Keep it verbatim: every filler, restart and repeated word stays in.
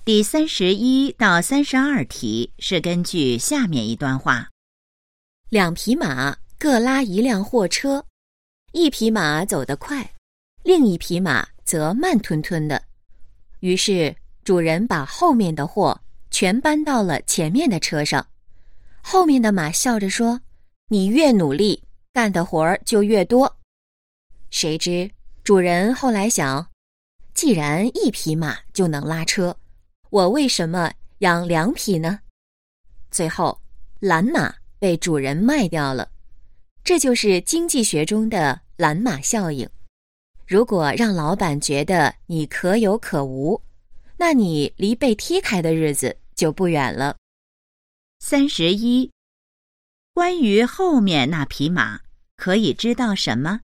第三十一到三十二题是根据下面一段话： 两匹马各拉一辆货车，一匹马走得快，另一匹马则慢吞吞的。于是主人把后面的货全搬到了前面的车上。后面的马笑着说：“你越努力，干的活儿就越多。”谁知主人后来想，既然一匹马就能拉车，我为什么养两匹呢？最后懒马被主人卖掉了。这就是经济学中的懒马效应。如果让老板觉得你可有可无，那你离被踢开的日子就不远了。 三十一，关于后面那匹马，可以知道什么？